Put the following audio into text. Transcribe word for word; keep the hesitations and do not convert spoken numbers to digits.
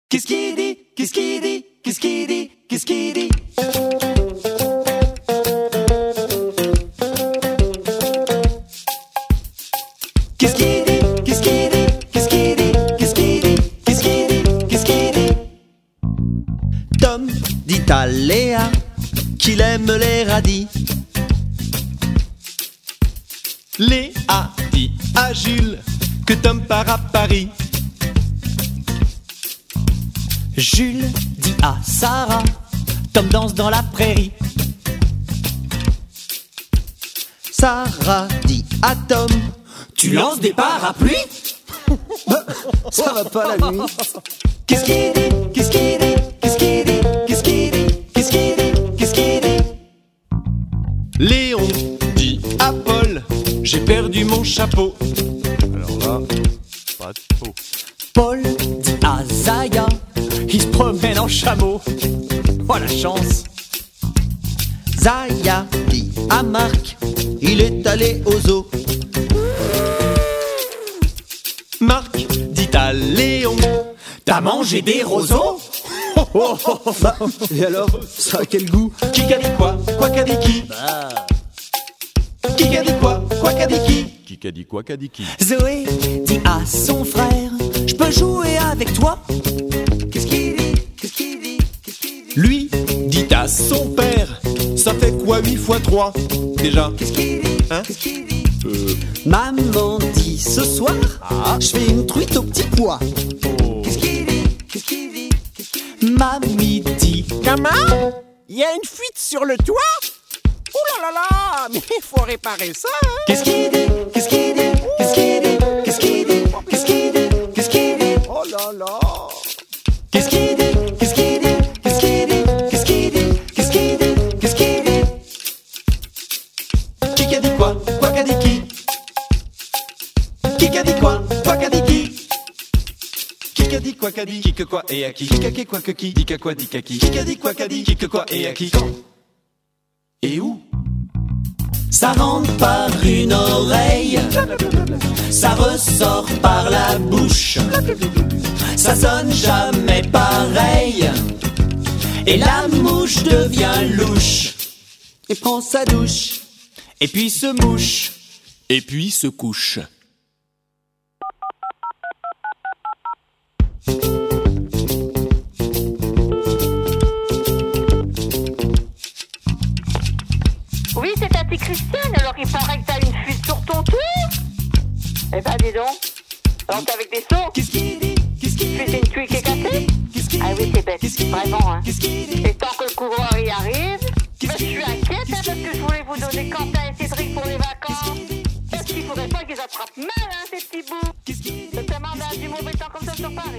Qu'est-ce qu'il dit? Qu'est-ce qu'il dit? Qu'est-ce qu'il dit? Qu'est-ce qu'il dit? Qu'est-ce qu'il dit? Qu'est-ce qu'il dit? Qu'est-ce qu'il dit? Qu'est-ce qu'il dit? Qu'est-ce qu'il dit? Qu'est-ce qu'il dit? Tom dit à Léa qu'il aime les radis. Léa dit à Jules que Tom part à Paris. Jules dit à Sarah, Tom danse dans la prairie. Sarah dit à Tom, Tu lances des parapluies? ça va pas la nuit. Qu'est-ce qu'il dit? Qu'est-ce qu'il dit? Qu'est-ce qu'il dit? Qu'est-ce qu'il dit? Qu'est-ce qu'il dit? Qu'est-ce qu'il dit? Léon dit à Paul, j'ai perdu mon chapeau. Alors là, pas de faux. Paul dit à Zaya, il se promène en chameau. Oh la chance. Zaya dit à Marc, il est allé au zoo. Marc dit à Léon, T'as mangé des roseaux? Bah, et alors, ça a quel goût? qui qu'a dit quoi? Quoi qu'a dit qui? Qui qu'a dit quoi? Quoi qu'a dit qui? Qui qu'a dit quoi, qu'a dit qui? Zoé dit à son frère, je peux jouer avec toi? Qu'est-ce qu'il dit? Qu'est-ce qu'il dit? Qu'est-ce qu'il dit? Lui dit à son père, ça fait quoi huit fois trois déjà? Qu'est-ce qu'il dit? Hein? Qu'est-ce qu'il dit? Euh, Maman dit ce soir, je fais une truite au petit pois. Qu'est-ce qu'il dit? Qu'est-ce qu'il dit? Qu'est-ce qu'il dit? Mamie dit, Comment? Il y a une fuite sur le toit? Oh là là là! Mais il faut réparer ça, hein? Qu'est-ce qu'il dit? Qu'est-ce qu'il dit? Qu'est-ce qu'il dit? Qu'est-ce qu'il dit? Qu'est-ce qu'il dit? Qu'est-ce qu'il dit? Oh là là! Qu'est-ce qu'il dit? Qu'est-ce qu'il dit? Qu'est-ce qu'il dit? Qu'est-ce qu'il dit? Qu'est-ce qu'il dit? Qu'est-ce qu'il dit? qui qu'a dit quoi? Quoi qu'a dit qui? Qui qu'a dit quoi? Quoi qu'a dit qui? Qui qu'a dit quoi qu'a dit? Qui que quoi et à qui? Qui qu'a qui quoi que qui? Dit qu'a quoi dit qu'a qui? Qui qu'a dit quoi qu'a dit? Qui que quoi et à qui? Quand? Et où? ça rentre par une oreille, ça ressort par la bouche, ça sonne jamais pareil, et la mouche devient louche, et prend sa douche, et puis se mouche. Et puis se couche. Oui, c'est Tati Christiane, alors il paraît que t'as une fuite sur ton tour. Eh ben, dis donc. Alors t'es avec des seaux. Qu'est-ce qu'il dit? Qu'est-ce qu'il Puis dit? c'est une tuile qui est cassée. Qu'est-ce qu'il Ah oui, dit? c'est bête. Qu'est-ce qu'il dit? Vraiment, hein. Qu'est-ce qu'il dit? Et tant que le coureur y arrive, ben, je Qu'est-ce suis qu'il dit? inquiète, hein, Qu'est-ce parce qu'il que dit? je voulais vous donner Quentin et Cédric pour les vacances. Qu'est-ce qu'il dit? Est-ce qu'il faudrait pas qu'ils attrapent mal, hein, ces petits bouts? Qu'est-ce qu'il dit? C'est tellement d'un du mauvais temps comme ça sur Paris.